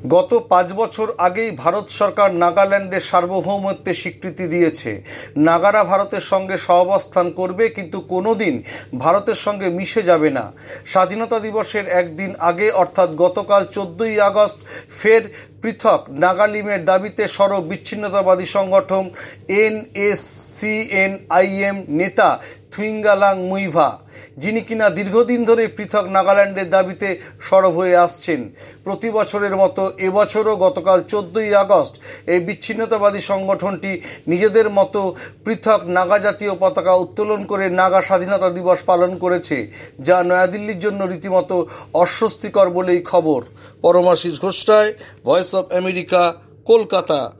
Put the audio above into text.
গত 5 বছর আগেই ভারত সরকার নাগাল্যান্ডের সার্বভৌমত্বের স্বীকৃতি দিয়েছে। নাগারা ভারতের সঙ্গে সহাবস্থান করবে, কিন্তু কোনোদিন ভারতের সঙ্গে মিশে যাবে না। স্বাধীনতা দিবসের একদিন আগে অর্থাৎ গতকাল 14ই আগস্ট ফের পৃথক নাগালিমের দাবিতে সরব বিচ্ছিন্নতাবাদী সংগঠন NSCN-IM নেতা থুইঙ্গালাং মুইভা, যিনি কিনা দীর্ঘদিন ধরে পৃথক নাগাল্যান্ডের দাবিতে সরব হয়ে আসছেন। প্রতি বছরের মতো এবছরও গতকাল 14ই আগস্ট এই বিচ্ছিন্নতাবাদী সংগঠনটি নিজেদের মতো পৃথক নাগা জাতীয় পতাকা উত্তোলন করে নাগা স্বাধীনতা দিবস পালন করেছে, যা নয়াদিল্লির জন্য রীতিমতো অস্বস্তিকর বলেই খবর। Paramashis Ghosh Roy, voice of America, Kolkata.